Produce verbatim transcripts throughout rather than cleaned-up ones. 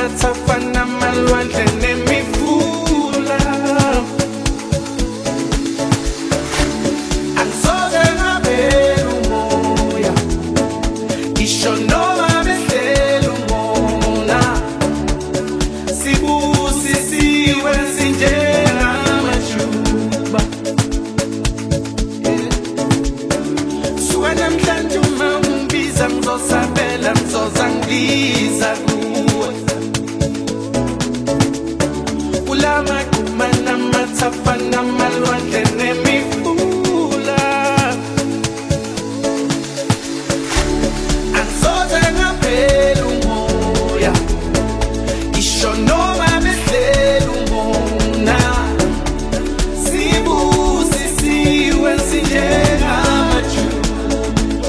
namathafa namalwandle nemifula. Angisoze ngabela umoya, ngisho noma behlela umona. Sibusisiwe sinjengamajuba. Suka namhlanje uma ungibiza ngizosabela, ngizoza ngibiza kuwe. Kulamagquma namathafa namalwandle nemifula. Angisoze ngabela umoya, ngisho noma behlela umona. Sibusisiwe sinjengamajuba.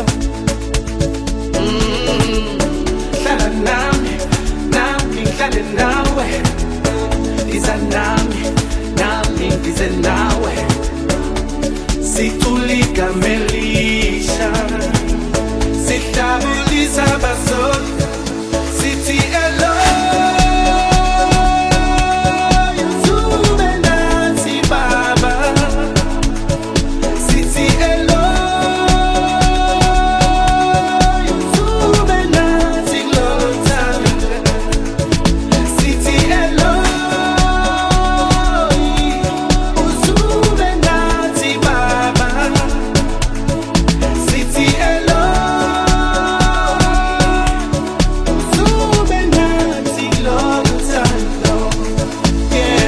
Hlala nami, nami ngihlale nawe. Iza nami, nami ngize nawe. Sicula igama elisha, sihlabulisa abazoli, sithi elo. Yuzube nathi baba, sithi elo. Yuzube nathi kulolu thando, sithi elo. Uzube nathi baba, sithi elo. Uzube nathi kulolu thando, yeah.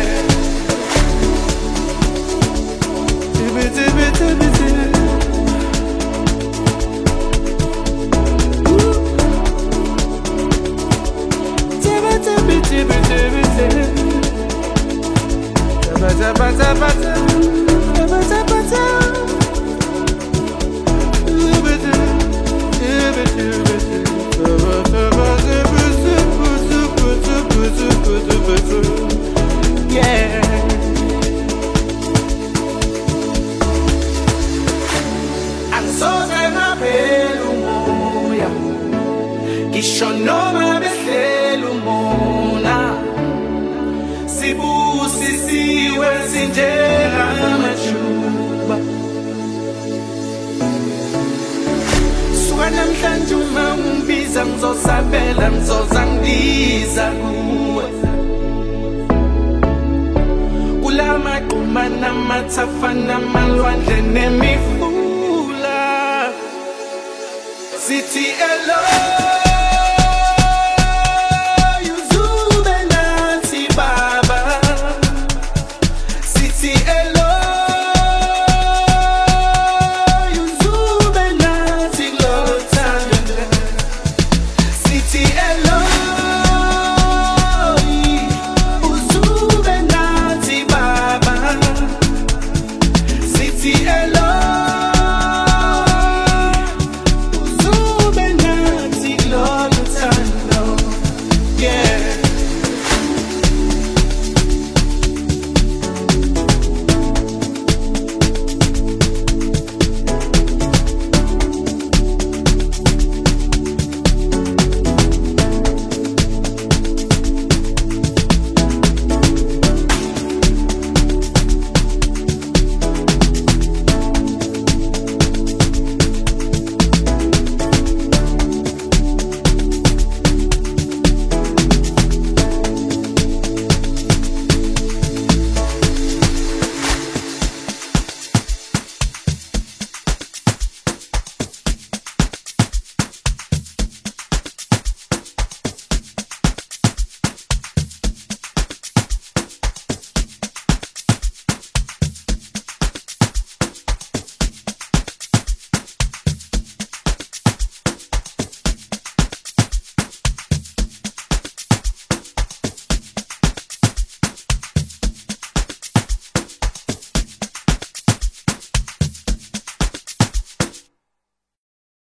Tibi, tibi, tibi, tibi. Tibi, tibi, tibi, tibi, tibi. Taba, taba, taba, taba. Taba, taba, taba. Tibi, tibi, tibi, tibi, tibi. Taba, taba, tibi, tibi, tibi, tibi, tibi, tibi, tibi. Yeah. Angisoze ngabela umoya, ngisho noma behlela umona. Sibusisiwe sinjengamajuba. Suka namhlanje uma ungibiza ngizosabela, ngizoza ngibiza kuwe. Kulamagquma namathafa namalwandle nemifula. Sithi elo. Yuzube nathi baba, sithi elo. Yuzube nathi kulolu thando, sithi elo.